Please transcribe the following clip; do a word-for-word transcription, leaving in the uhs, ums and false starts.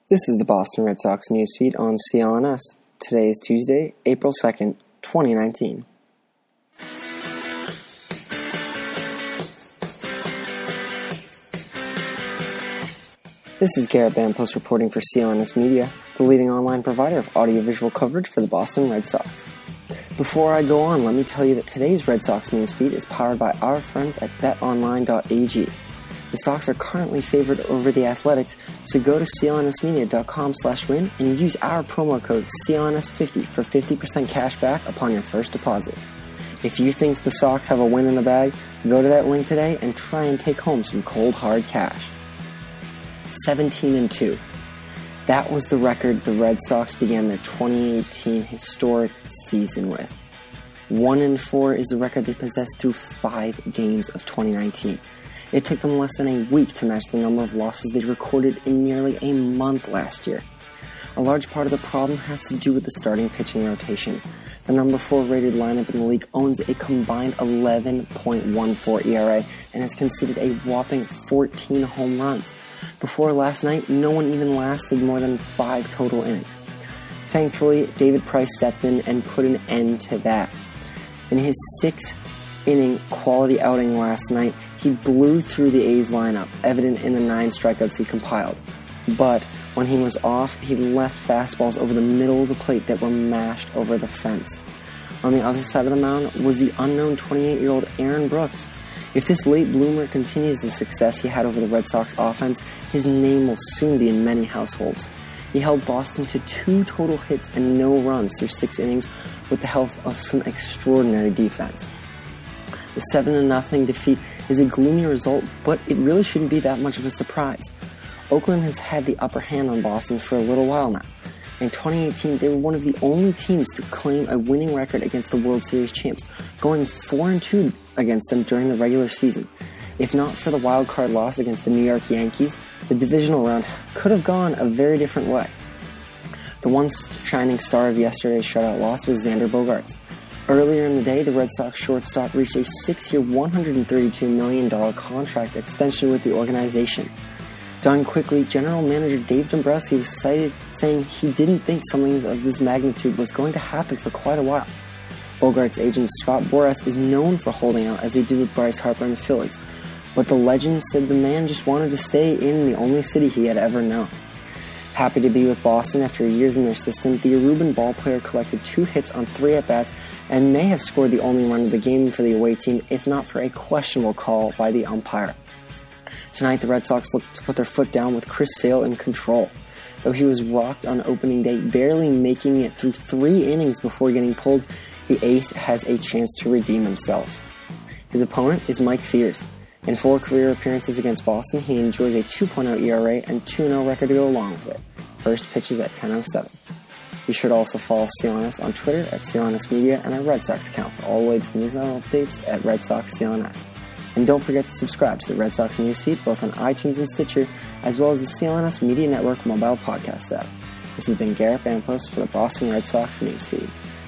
This is the Boston Red Sox newsfeed on C L N S. Today is Tuesday, April second, twenty nineteen. This is Garrett Bampost reporting for C L N S Media, the leading online provider of audiovisual coverage for the Boston Red Sox. Before I go on, let me tell you that today's Red Sox newsfeed is powered by our friends at bet online dot a g. The Sox are currently favored over the Athletics, so go to c l n s media dot com slash win and use our promo code C L N S fifty for fifty percent cash back upon your first deposit. If you think the Sox have a win in the bag, go to that link today and try and take home some cold hard cash. seventeen and two. That was the record the Red Sox began their twenty eighteen historic season with. one and four is the record they possessed through five games of twenty nineteen. It took them less than a week to match the number of losses they recorded in nearly a month last year. A large part of the problem has to do with the starting pitching rotation. The number four rated lineup in the league owns a combined eleven point one four E R A and has conceded a whopping fourteen home runs. Before last night, no one even lasted more than five total innings. Thankfully, David Price stepped in and put an end to that. In his sixth inning quality outing last night, he blew through the A's lineup, evident in the nine strikeouts he compiled. But when he was off, he left fastballs over the middle of the plate that were mashed over the fence. On the other side of the mound was the unknown twenty-eight-year-old Aaron Brooks. If this late bloomer continues the success he had over the Red Sox offense, his name will soon be in many households. He held Boston to two total hits and no runs through six innings with the help of some extraordinary defense. The seven to nothing defeat is a gloomy result, but it really shouldn't be that much of a surprise. Oakland has had the upper hand on Boston for a little while now. In twenty eighteen, they were one of the only teams to claim a winning record against the World Series champs, going four and two against them during the regular season. If not for the wild card loss against the New York Yankees, the divisional round could have gone a very different way. The one shining star of yesterday's shutout loss was Xander Bogaerts. Earlier in the day, the Red Sox shortstop reached a six-year, one hundred thirty-two million dollars contract extension with the organization. Done quickly, General Manager Dave Dombrowski was cited saying he didn't think something of this magnitude was going to happen for quite a while. Bogaerts' agent Scott Boras is known for holding out as he did with Bryce Harper and the Phillies, but the legend said the man just wanted to stay in the only city he had ever known. Happy to be with Boston after years in their system, the Aruban ballplayer collected two hits on three at-bats and may have scored the only run of the game for the away team if not for a questionable call by the umpire. Tonight, the Red Sox looked to put their foot down with Chris Sale in control. Though he was rocked on opening day, barely making it through three innings before getting pulled, the ace has a chance to redeem himself. His opponent is Mike Fiers. In four career appearances against Boston, he enjoys a two point oh E R A and two and oh record to go along with it. First pitch is at ten oh seven. Be sure to also follow C L N S on Twitter at C L N S Media and our Red Sox account for all the latest news and updates at Red Sox C L N S. And don't forget to subscribe to the Red Sox newsfeed both on iTunes and Stitcher, as well as the C L N S Media Network mobile podcast app. This has been Garrett Bampost for the Boston Red Sox newsfeed.